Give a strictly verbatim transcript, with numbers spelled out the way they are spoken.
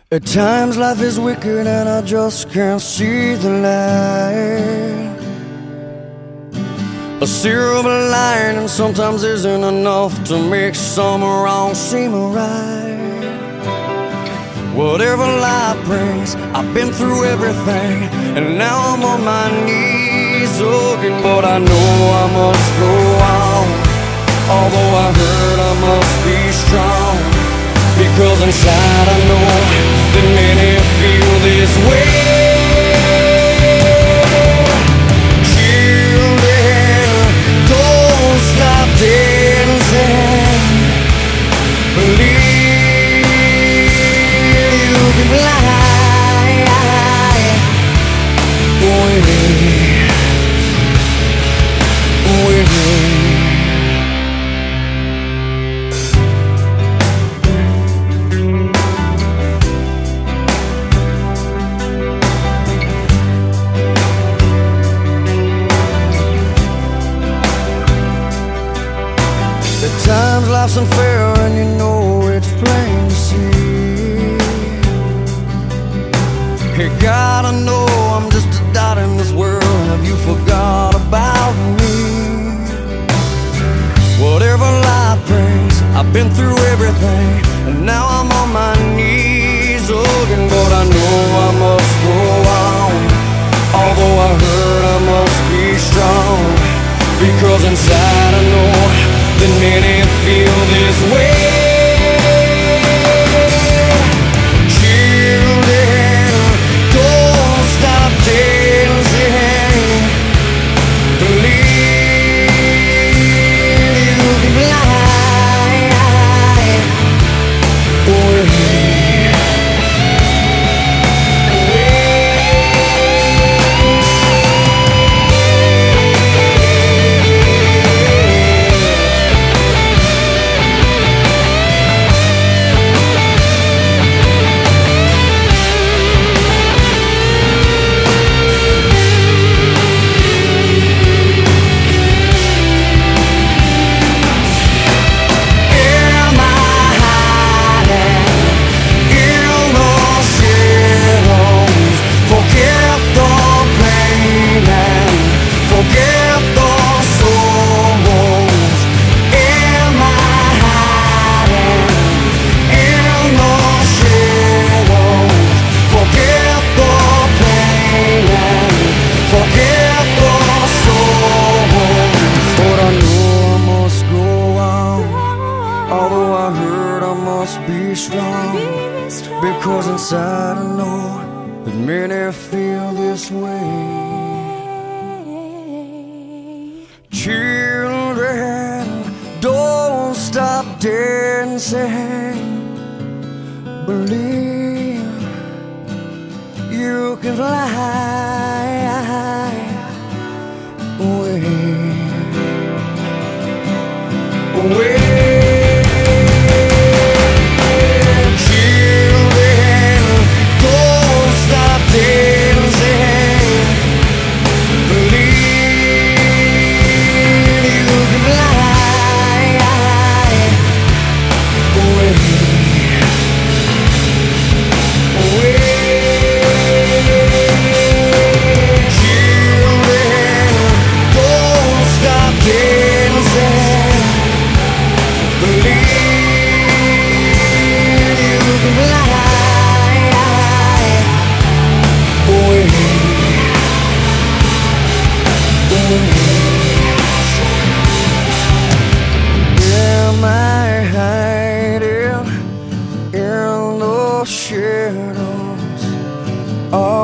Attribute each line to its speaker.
Speaker 1: At times life is wicked and I just can't see the light. A silver lining sometimes isn't enough to make some wrong seem right. Whatever life brings, I've been through everything, and now I'm on my knees looking. But I know I must go on, although I hurt I must be strong, because inside I know that many feel this way. Children, don't stop dancing. Believe you can fly away, away. At times life's unfair and you know it's plain to see. You gotta know I'm just a dot in this world. Have you forgot about me? Whatever life brings, I've been through everything, and now I'm on my knees looking. But I know I must go on, although I hurt I must be strong, because inside I know that many feel this way. Children, don't stop dancing. Believe you can fly away. Be strong, because inside I know that many feel this way. Children, don't stop dancing. Believe you can fly away, away. Am I hiding in the shadows?